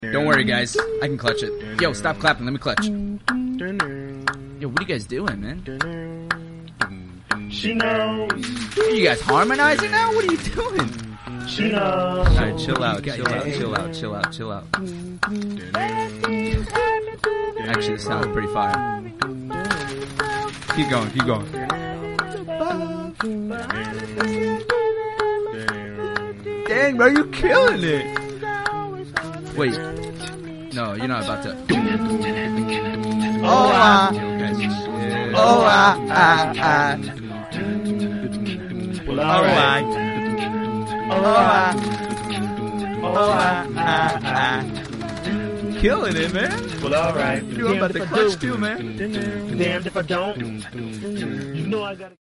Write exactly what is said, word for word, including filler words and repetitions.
Don't worry, guys. I can clutch it. Yo, stop clapping. Let me clutch. Yo, what are you guys doing, man? She knows. Are you guys harmonizing now? What are you doing? She knows. Alright, chill out, chill out, chill out, chill out, chill out. Actually, this sounds pretty fire. Keep going, keep going. Dang, bro, you killing it. Wait. No, you're not about to. Oh, ah. Oh, ah, ah, ah. Well, All right. All right. Oh, ah, ah, ah. Killing it, man. Well, alright. You about to clutch too, man. Damned if I don't. You know I gotta.